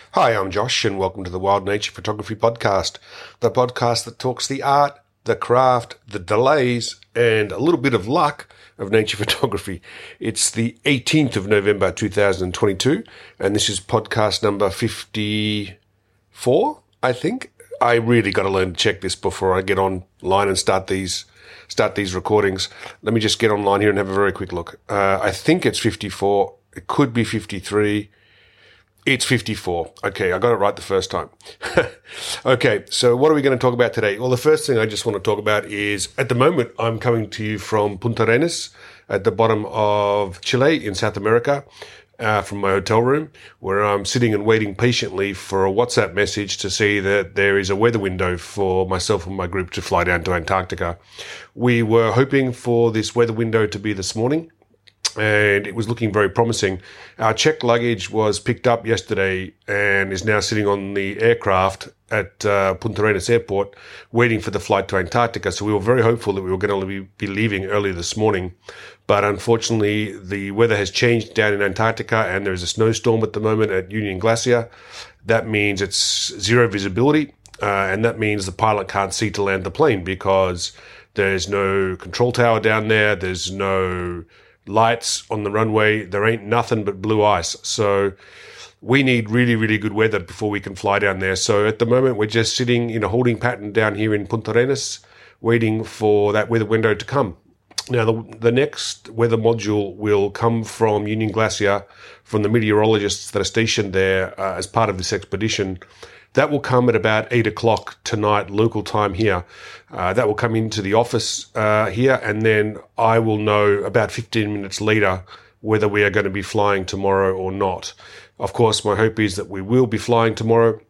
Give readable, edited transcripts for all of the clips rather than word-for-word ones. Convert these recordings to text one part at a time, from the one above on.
Hi, I'm Josh, and welcome to the Wild Nature Photography Podcast, the podcast that talks the art, the craft, the delays, and a little bit of luck of nature photography. It's the 18th of November 2022, and this is podcast number 54, I think. I really got to learn to check this before I get online and start these recordings. Let me just get online here and have a very quick look. I think it's 54. It could be 53. It's 54. Okay, I got it right the first time. Okay, so what are we going to talk about today? Well, the first thing I just want to talk about is, at the moment, I'm coming to you from Punta Arenas at the bottom of Chile in South America, from my hotel room, where I'm sitting and waiting patiently for a WhatsApp message to see that there is a weather window for myself and my group to fly down to Antarctica. We were hoping for this weather window to be this morning, and it was looking very promising. Our checked luggage was picked up yesterday and is now sitting on the aircraft at Punta Arenas Airport waiting for the flight to Antarctica. So we were very hopeful that we were going to be leaving early this morning. But unfortunately, the weather has changed down in Antarctica, and there is a snowstorm at the moment at Union Glacier. That means it's zero visibility, and that means the pilot can't see to land the plane because there's no control tower down there. There's no lights on the runway. There ain't nothing but blue ice. So we need really, really good weather before we can fly down there. So at the moment, we're just sitting in a holding pattern down here in Punta Arenas, waiting for that weather window to come. Now, the next weather module will come from Union Glacier, from the meteorologists that are stationed there as part of this expedition. That will come at about 8 o'clock tonight, local time here. That will come into the office here, and then I will know about 15 minutes later whether we are going to be flying tomorrow or not. Of course, my hope is that we will be flying tomorrow.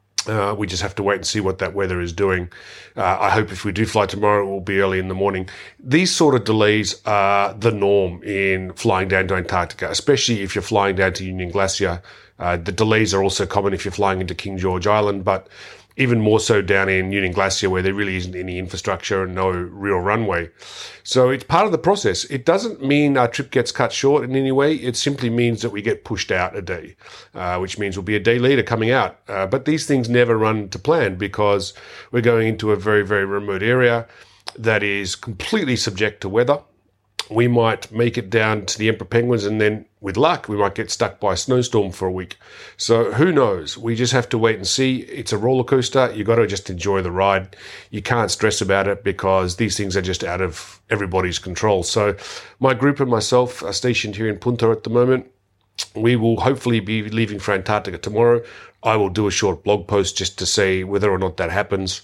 We just have to wait and see what that weather is doing. I hope if we do fly tomorrow, it will be early in the morning. These sort of delays are the norm in flying down to Antarctica, especially if you're flying down to Union Glacier. The delays are also common if you're flying into King George Island, but even more so down in Union Glacier, where there really isn't any infrastructure and no real runway. So it's part of the process. It doesn't mean our trip gets cut short in any way. It simply means that we get pushed out a day, which means we'll be a day later coming out. But these things never run to plan because we're going into a very, very remote area that is completely subject to weather. We might make it down to the Emperor Penguins, and then with luck, we might get stuck by a snowstorm for a week. So who knows? We just have to wait and see. It's a roller coaster. You got to just enjoy the ride. You can't stress about it because these things are just out of everybody's control. So my group and myself are stationed here in Punta at the moment. We will hopefully be leaving for Antarctica tomorrow. I will do a short blog post just to say whether or not that happens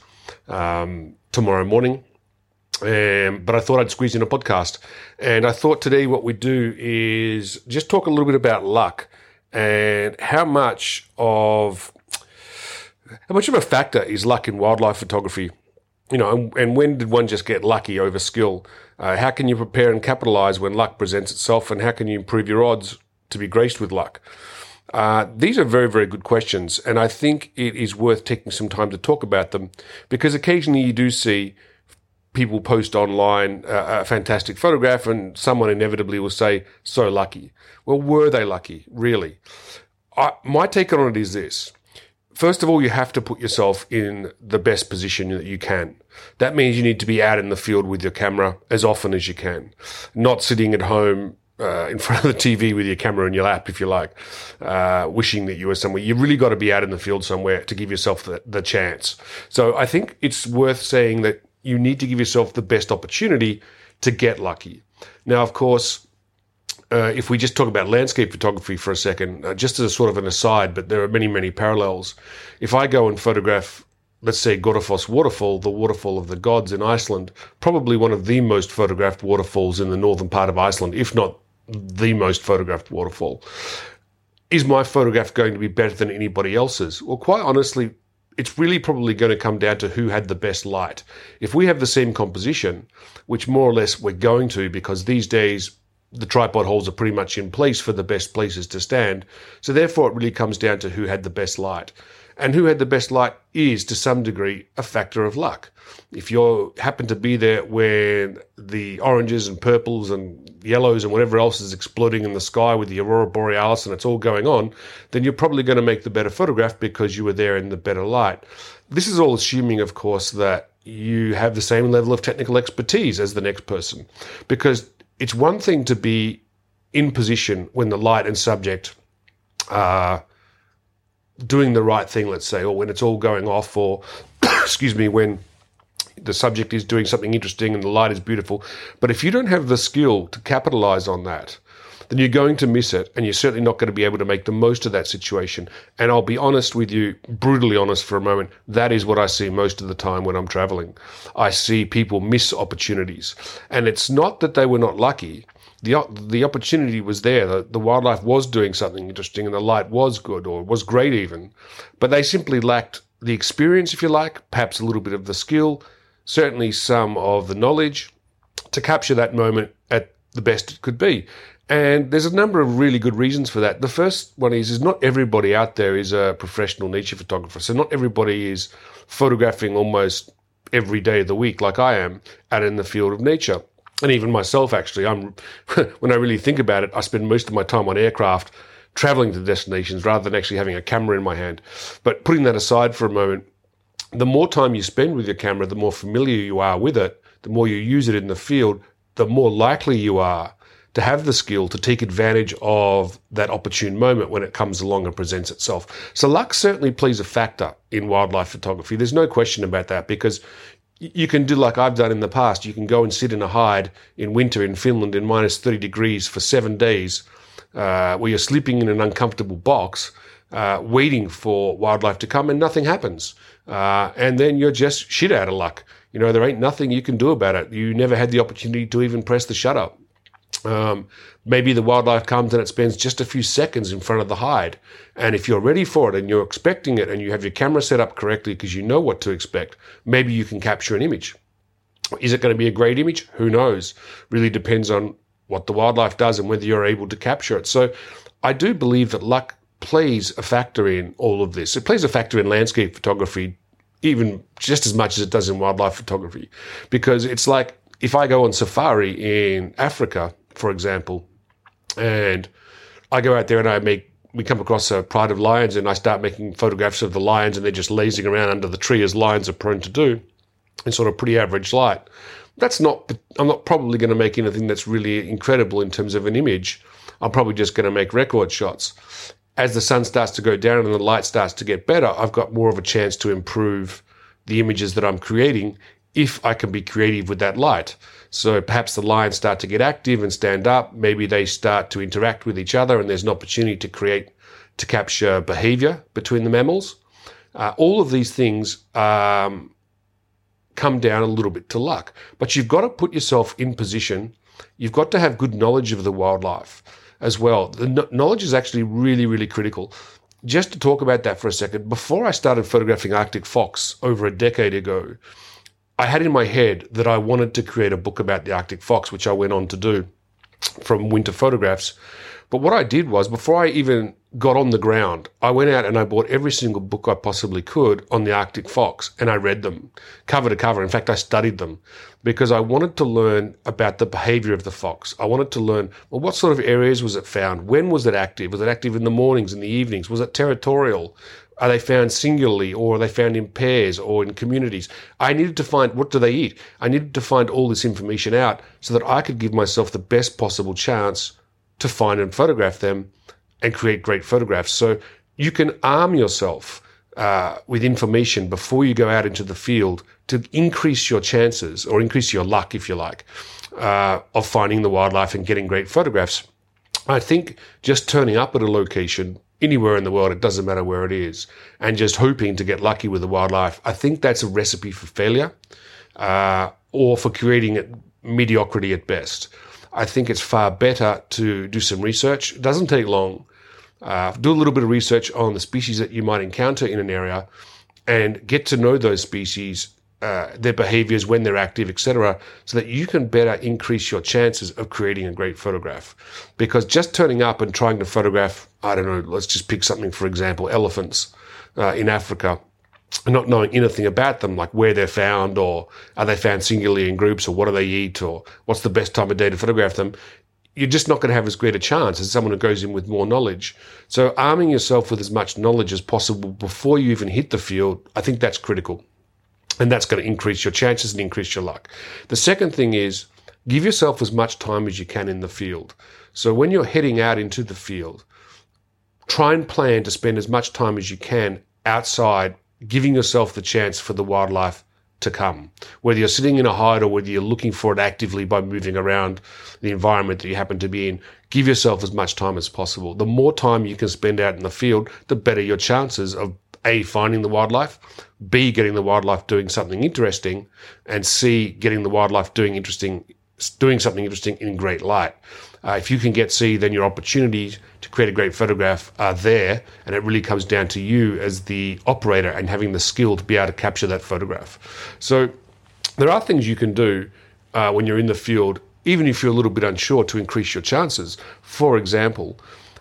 tomorrow morning. But I thought I'd squeeze in a podcast. And I thought today what we'd do is just talk a little bit about luck and how much of a factor is luck in wildlife photography. You know, and when did one just get lucky over skill? How can you prepare and capitalize when luck presents itself? And how can you improve your odds to be graced with luck? These are very, very good questions. And I think it is worth taking some time to talk about them because occasionally you do see people post online a fantastic photograph and someone inevitably will say, so lucky. Well, were they lucky? Really? My take on it is this. First of all, you have to put yourself in the best position that you can. That means you need to be out in the field with your camera as often as you can, not sitting at home in front of the TV with your camera in your lap, if you like, wishing that you were somewhere. You really got to be out in the field somewhere to give yourself the chance. So I think it's worth saying that you need to give yourself the best opportunity to get lucky. Now, of course, if we just talk about landscape photography for a second, just as a sort of an aside, but there are many, many parallels. If I go and photograph, let's say, Godafoss waterfall, the waterfall of the gods in Iceland, probably one of the most photographed waterfalls in the northern part of Iceland, if not the most photographed waterfall. Is my photograph going to be better than anybody else's? Well, quite honestly, it's really probably going to come down to who had the best light. If we have the same composition, which more or less we're going to, because these days the tripod holes are pretty much in place for the best places to stand. So therefore it really comes down to who had the best light. And who had the best light is, to some degree, a factor of luck. If you happen to be there when the oranges and purples and yellows and whatever else is exploding in the sky with the aurora borealis and it's all going on, then you're probably going to make the better photograph because you were there in the better light. This is all assuming, of course, that you have the same level of technical expertise as the next person, because it's one thing to be in position when the light and subject are doing the right thing, let's say, or when it's all going off, or excuse me, when the subject is doing something interesting and the light is beautiful. But if you don't have the skill to capitalize on that, then you're going to miss it, and you're certainly not going to be able to make the most of that situation. And I'll be honest with you, brutally honest for a moment, that is what I see most of the time when I'm traveling. I see people miss opportunities. And it's not that they were not lucky. The opportunity was there. The wildlife was doing something interesting and the light was good, or was great even. But they simply lacked the experience, if you like, perhaps a little bit of the skill, certainly some of the knowledge to capture that moment at the best it could be. And there's a number of really good reasons for that. The first one is not everybody out there is a professional nature photographer. So not everybody is photographing almost every day of the week like I am out in the field of nature. And even myself, actually, when I really think about it, I spend most of my time on aircraft traveling to destinations rather than actually having a camera in my hand. But putting that aside for a moment, the more time you spend with your camera, the more familiar you are with it, the more you use it in the field, the more likely you are to have the skill to take advantage of that opportune moment when it comes along and presents itself. So luck certainly plays a factor in wildlife photography. There's no question about that, because you can do like I've done in the past. You can go and sit in a hide in winter in Finland in minus 30 degrees for 7 days, where you're sleeping in an uncomfortable box, waiting for wildlife to come, and nothing happens. And then you're just shit out of luck. You know, there ain't nothing you can do about it. You never had the opportunity to even press the shutter. Maybe the wildlife comes and it spends just a few seconds in front of the hide. And if you're ready for it and you're expecting it and you have your camera set up correctly because you know what to expect, maybe you can capture an image. Is it going to be a great image? Who knows? Really depends on what the wildlife does and whether you're able to capture it. So I do believe that luck plays a factor in all of this. It plays a factor in landscape photography, even just as much as it does in wildlife photography, because it's like if I go on safari in Africa, for example, and I go out there and we come across a pride of lions and I start making photographs of the lions and they're just lazing around under the tree as lions are prone to do in sort of pretty average light. I'm not probably going to make anything that's really incredible in terms of an image. I'm probably just going to make record shots. As the sun starts to go down and the light starts to get better, I've got more of a chance to improve the images that I'm creating if I can be creative with that light. So perhaps the lions start to get active and stand up. Maybe they start to interact with each other and there's an opportunity to capture behavior between the mammals. All of these things come down a little bit to luck. But you've got to put yourself in position. You've got to have good knowledge of the wildlife as well. The knowledge is actually really, really critical. Just to talk about that for a second, before I started photographing Arctic fox over a decade ago, I had in my head that I wanted to create a book about the Arctic fox, which I went on to do from Winter Photographs. But what I did was, before I even got on the ground, I went out and I bought every single book I possibly could on the Arctic fox, and I read them cover to cover. In fact, I studied them because I wanted to learn about the behavior of the fox. I wanted to learn, well, what sort of areas was it found? When was it active? Was it active in the mornings, in the evenings? Was it territorial? Are they found singularly, or are they found in pairs or in communities? I needed to find, what do they eat? I needed to find all this information out so that I could give myself the best possible chance to find and photograph them and create great photographs. So you can arm yourself with information before you go out into the field to increase your chances, or increase your luck, if you like, of finding the wildlife and getting great photographs. I think just turning up at a location anywhere in the world, it doesn't matter where it is, and just hoping to get lucky with the wildlife, I think that's a recipe for failure, or for creating mediocrity at best. I think it's far better to do some research. It doesn't take long. Do a little bit of research on the species that you might encounter in an area and get to know those species their behaviors when they're active, etc., so that you can better increase your chances of creating a great photograph. Because just turning up and trying to photograph, I don't know, let's just pick something, for example, elephants in Africa, and not knowing anything about them, like where they're found, or are they found singularly in groups, or what do they eat, or what's the best time of day to photograph them, you're just not going to have as great a chance as someone who goes in with more knowledge. So arming yourself with as much knowledge as possible before you even hit the field, I think that's critical. And that's going to increase your chances and increase your luck. The second thing is give yourself as much time as you can in the field. So when you're heading out into the field, try and plan to spend as much time as you can outside, giving yourself the chance for the wildlife to come. Whether you're sitting in a hide or whether you're looking for it actively by moving around the environment that you happen to be in, give yourself as much time as possible. The more time you can spend out in the field, the better your chances of A, finding the wildlife, B, getting the wildlife doing something interesting, and C, getting the wildlife doing something interesting in great light. If you can get C, then your opportunities to create a great photograph are there, and it really comes down to you as the operator and having the skill to be able to capture that photograph. So there are things you can do when you're in the field, even if you're a little bit unsure, to increase your chances. For example,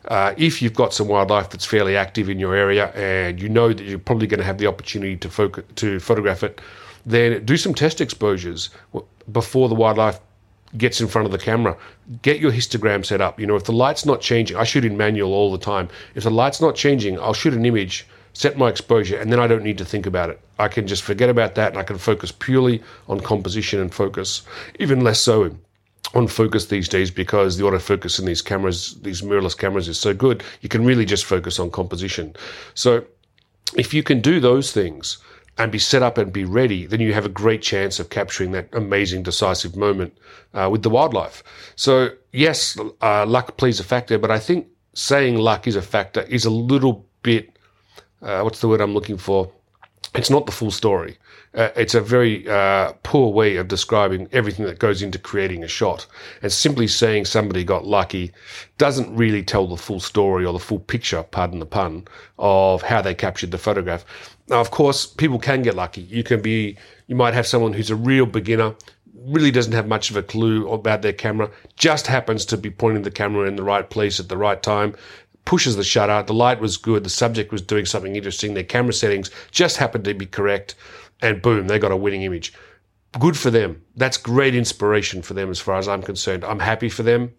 if you've got some wildlife that's fairly active in your area and you know that you're probably going to have the opportunity to photograph it, then do some test exposures before the wildlife gets in front of the camera. Get your histogram set up. If the light's not changing, I shoot in manual all the time. If the light's not changing, I'll shoot an image, set my exposure, and then I don't need to think about it. I can just forget about that and I can focus purely on composition and focus, even less so on focus these days, because the autofocus in these cameras, these mirrorless cameras, is so good, you can really just focus on composition. So if you can do those things and be set up and be ready, then you have a great chance of capturing that amazing decisive moment with the wildlife. So yes, luck plays a factor, but I think saying luck is a factor is a little bit, what's the word I'm looking for? It's not the full story. It's a very poor way of describing everything that goes into creating a shot. And simply saying somebody got lucky doesn't really tell the full story or the full picture, pardon the pun, of how they captured the photograph. Now, of course, people can get lucky. You might have someone who's a real beginner, really doesn't have much of a clue about their camera, just happens to be pointing the camera in the right place at the right time, pushes the shutter, the light was good, the subject was doing something interesting, their camera settings just happened to be correct, and boom, they got a winning image. Good for them. That's great inspiration for them as far as I'm concerned. I'm happy for them.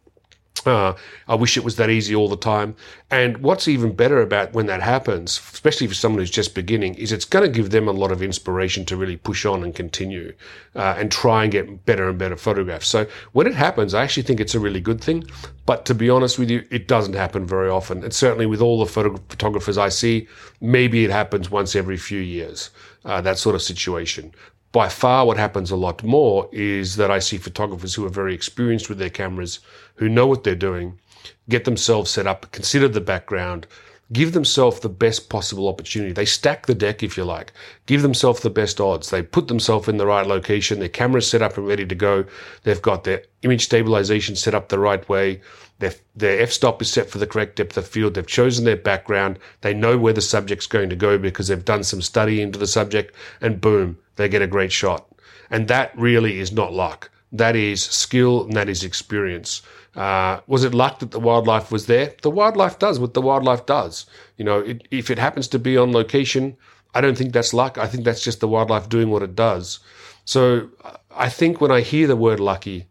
I wish it was that easy all the time. And what's even better about when that happens, especially for someone who's just beginning, is it's going to give them a lot of inspiration to really push on and continue and try and get better and better photographs. So when it happens, I actually think it's a really good thing. But to be honest with you, it doesn't happen very often. And certainly with all the photographers I see, maybe it happens once every few years, that sort of situation. By far, what happens a lot more is that I see photographers who are very experienced with their cameras, who know what they're doing, get themselves set up, consider the background, give themselves the best possible opportunity. They stack the deck, if you like, give themselves the best odds. They put themselves in the right location, their camera's set up and ready to go. They've got their image stabilization set up the right way. Their f-stop is set for the correct depth of field. They've chosen their background. They know where the subject's going to go because they've done some study into the subject, and boom, they get a great shot. And that really is not luck. That is skill and that is experience. Was it luck that the wildlife was there? The wildlife does what the wildlife does. If it happens to be on location, I don't think that's luck. I think that's just the wildlife doing what it does. So I think when I hear the word lucky,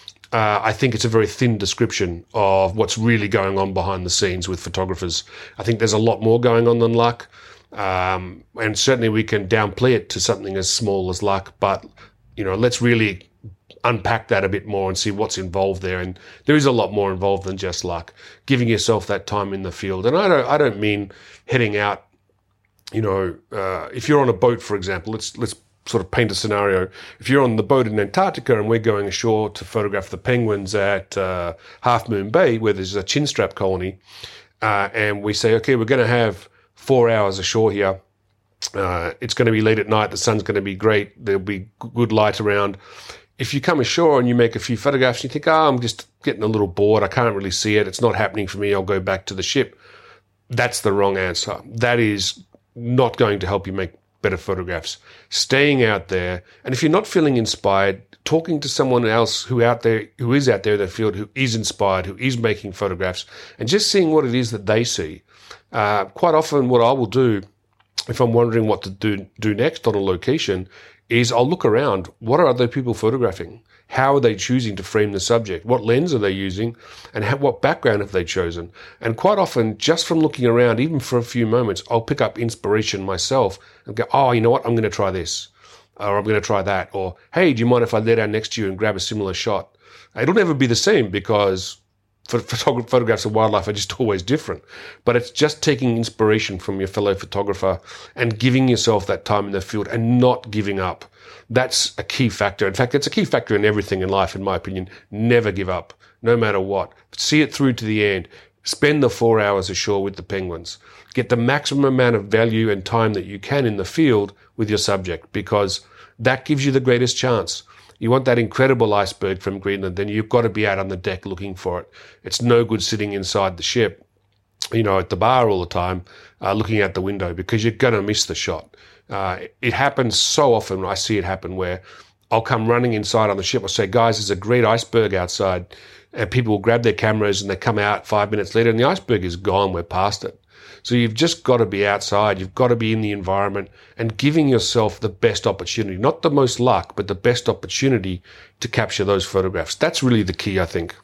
I think it's a very thin description of what's really going on behind the scenes with photographers. I think there's a lot more going on than luck. And certainly we can downplay it to something as small as luck, but, let's really unpack that a bit more and see what's involved there. And there is a lot more involved than just luck. Giving yourself that time in the field. And I don't mean heading out, if you're on a boat, for example, let's sort of paint a scenario. If you're on the boat in Antarctica and we're going ashore to photograph the penguins at Half Moon Bay, where there's a chinstrap colony, and we say, okay, we're going to have 4 hours ashore here. It's going to be late at night. The sun's going to be great. There'll be good light around. If you come ashore and you make a few photographs and you think, I'm just getting a little bored, I can't really see it, it's not happening for me, I'll go back to the ship. That's the wrong answer. That is not going to help you make better photographs. Staying out there, and if you're not feeling inspired, talking to someone else who is out there in the field, who is inspired, who is making photographs, and just seeing what it is that they see. Quite often what I will do, if I'm wondering what to do next on a location, is I'll look around. What are other people photographing? How are they choosing to frame the subject? What lens are they using? And what background have they chosen? And quite often, just from looking around, even for a few moments, I'll pick up inspiration myself and go, oh, you know what? I'm going to try this. Or I'm going to try that. Or, hey, do you mind if I lay down next to you and grab a similar shot? It'll never be the same because photographs of wildlife are just always different. But it's just taking inspiration from your fellow photographer and giving yourself that time in the field and not giving up. That's a key factor. In fact, it's a key factor in everything in life, in my opinion. Never give up, no matter what. See it through to the end. Spend the 4 hours ashore with the penguins. Get the maximum amount of value and time that you can in the field with your subject, because that gives you the greatest chance. You want that incredible iceberg from Greenland, then you've got to be out on the deck looking for it. It's no good sitting inside the ship, at the bar all the time, looking out the window, because you're going to miss the shot. It happens so often. I see it happen where I'll come running inside on the ship. I'll say, guys, there's a great iceberg outside. And people will grab their cameras and they come out 5 minutes later and the iceberg is gone. We're past it. So you've just got to be outside. You've got to be in the environment and giving yourself the best opportunity, not the most luck, but the best opportunity to capture those photographs. That's really the key, I think.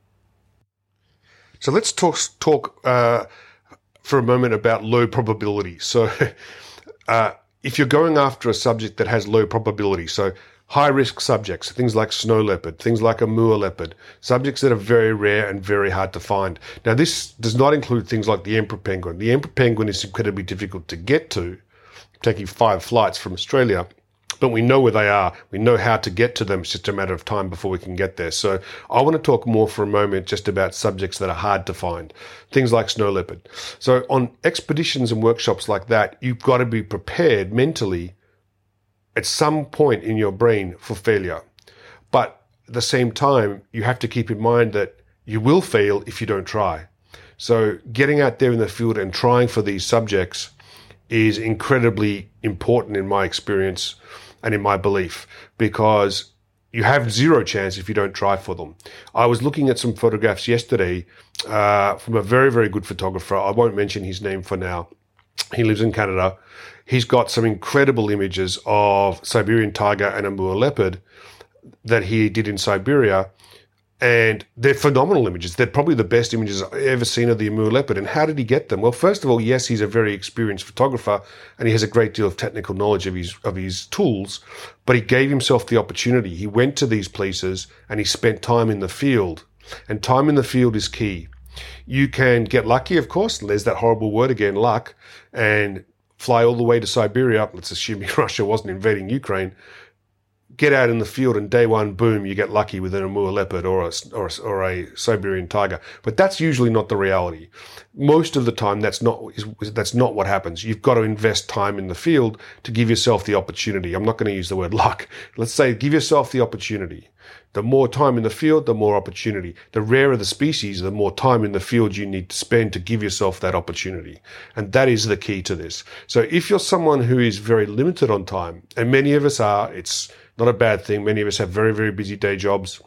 So let's talk for a moment about low probability. So if you're going after a subject that has low probability, so high-risk subjects, things like snow leopard, things like Amur leopard, subjects that are very rare and very hard to find. Now, this does not include things like the emperor penguin. The emperor penguin is incredibly difficult to get to, taking 5 flights from Australia, but we know where they are. We know how to get to them. It's just a matter of time before we can get there. So I want to talk more for a moment just about subjects that are hard to find, things like snow leopard. So on expeditions and workshops like that, you've got to be prepared mentally at some point in your brain for failure. But at the same time, you have to keep in mind that you will fail if you don't try. So getting out there in the field and trying for these subjects is incredibly important in my experience and in my belief, because you have zero chance if you don't try for them. I was looking at some photographs yesterday from a very, very good photographer. I won't mention his name for now. He lives in Canada. He's got some incredible images of Siberian tiger and Amur leopard that he did in Siberia. And they're phenomenal images. They're probably the best images I've ever seen of the Amur leopard. And how did he get them? Well, first of all, yes, he's a very experienced photographer and he has a great deal of technical knowledge of his tools, but he gave himself the opportunity. He went to these places and he spent time in the field. And time in the field is key. You can get lucky, of course. There's that horrible word again, luck, and fly all the way to Siberia. Let's assume Russia wasn't invading Ukraine. Get out in the field and day one, boom, you get lucky with an Amur leopard or a Siberian tiger. But that's usually not the reality. Most of the time, that's not what happens. You've got to invest time in the field to give yourself the opportunity. I'm not going to use the word luck. Let's say give yourself the opportunity. The more time in the field, the more opportunity. The rarer the species, the more time in the field you need to spend to give yourself that opportunity. And that is the key to this. So if you're someone who is very limited on time, and many of us are, it's not a bad thing. Many of us have very, very busy day jobs,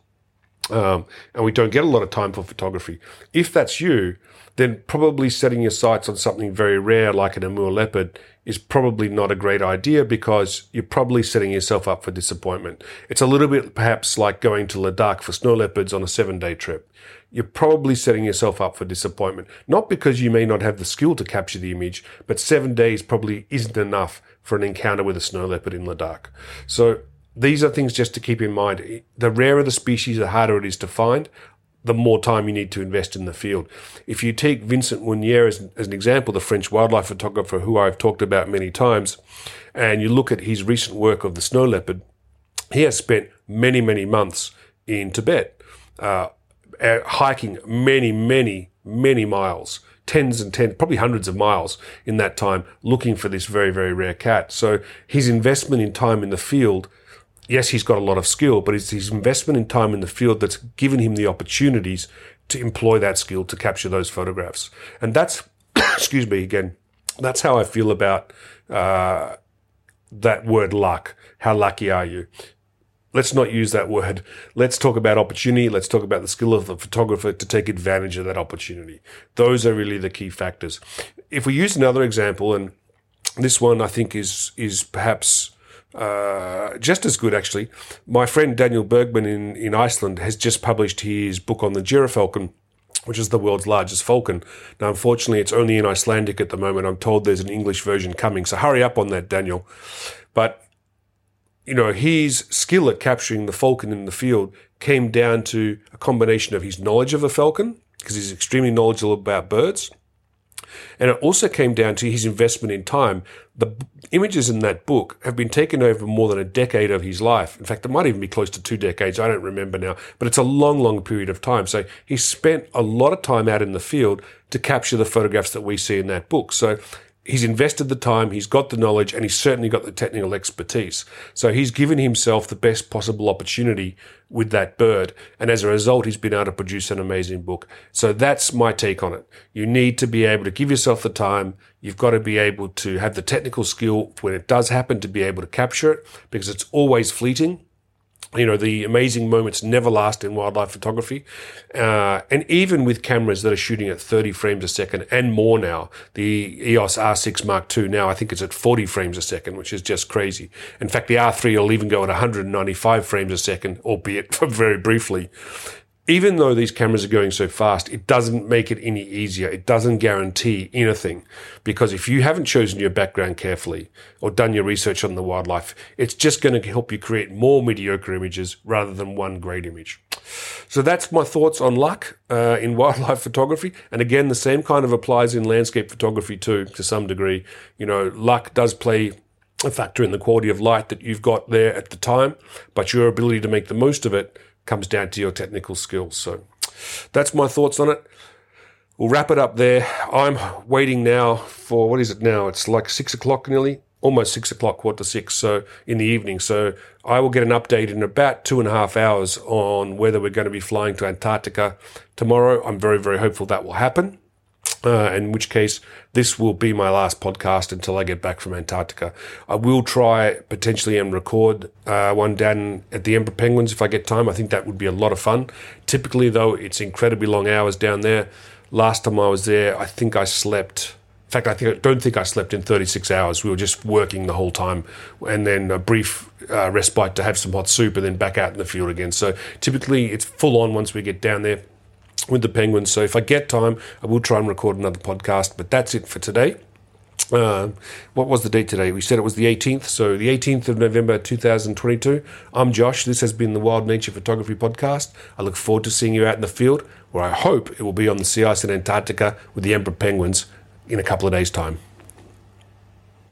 and we don't get a lot of time for photography. If that's you, then probably setting your sights on something very rare like an Amur leopard is probably not a great idea, because you're probably setting yourself up for disappointment. It's a little bit perhaps like going to Ladakh for snow leopards on a 7-day trip. You're probably setting yourself up for disappointment, not because you may not have the skill to capture the image, but 7 days probably isn't enough for an encounter with a snow leopard in Ladakh. So these are things just to keep in mind. The rarer the species, the harder it is to find, the more time you need to invest in the field. If you take Vincent Mounier as an example, the French wildlife photographer who I've talked about many times, and you look at his recent work of the snow leopard, he has spent many, many months in Tibet, hiking many, many, many miles, tens, probably hundreds of miles in that time, looking for this very, very rare cat. So his investment in time in the field, yes, he's got a lot of skill, but it's his investment in time in the field that's given him the opportunities to employ that skill to capture those photographs. And that's, excuse me again, that's how I feel about that word luck. How lucky are you? Let's not use that word. Let's talk about opportunity. Let's talk about the skill of the photographer to take advantage of that opportunity. Those are really the key factors. If we use another example, and this one I think is perhaps just as good, actually. My friend Daniel Bergman in Iceland has just published his book on the gyrfalcon, which is the world's largest falcon. Now, unfortunately, it's only in Icelandic at the moment. I'm told there's an English version coming, so hurry up on that, Daniel. But his skill at capturing the falcon in the field came down to a combination of his knowledge of a falcon, because he's extremely knowledgeable about birds, and it also came down to his investment in time. The images in that book have been taken over more than a decade of his life. In fact, it might even be close to 2 decades. I don't remember now, but it's a long, long period of time. So he spent a lot of time out in the field to capture the photographs that we see in that book. So he's invested the time, he's got the knowledge, and he's certainly got the technical expertise. So he's given himself the best possible opportunity with that bird. And as a result, he's been able to produce an amazing book. So that's my take on it. You need to be able to give yourself the time. You've got to be able to have the technical skill when it does happen to be able to capture it, because it's always fleeting. The amazing moments never last in wildlife photography. And even with cameras that are shooting at 30 frames a second and more now, the EOS R6 Mark II now, I think it's at 40 frames a second, which is just crazy. In fact, the R3 will even go at 195 frames a second, albeit very briefly. Even though these cameras are going so fast, it doesn't make it any easier. It doesn't guarantee anything, because if you haven't chosen your background carefully or done your research on the wildlife, it's just going to help you create more mediocre images rather than one great image. So that's my thoughts on luck in wildlife photography. And again, the same kind of applies in landscape photography too, to some degree. Luck does play a factor in the quality of light that you've got there at the time, but your ability to make the most of it comes down to your technical skills. So that's my thoughts on it. We'll wrap it up there. I'm waiting now for, what is it now? It's like 6 o'clock nearly, almost 6 o'clock, 5:45, so in the evening. So I will get an update in about 2.5 hours on whether we're going to be flying to Antarctica tomorrow. I'm very, very hopeful that will happen. In which case, this will be my last podcast until I get back from Antarctica. I will try potentially and record one down at the Emperor Penguins if I get time. I think that would be a lot of fun. Typically, though, it's incredibly long hours down there. Last time I was there, I think I slept. In fact, I don't think I slept in 36 hours. We were just working the whole time, and then a brief respite to have some hot soup, and then back out in the field again. So typically, it's full on once we get down there with the Penguins. So if I get time, I will try and record another podcast, but that's it for today. What was the date today? We said it was the 18th. So the 18th of November, 2022. I'm Josh. This has been the Wild Nature Photography Podcast. I look forward to seeing you out in the field, where I hope it will be on the sea ice in Antarctica with the Emperor Penguins in a couple of days' time.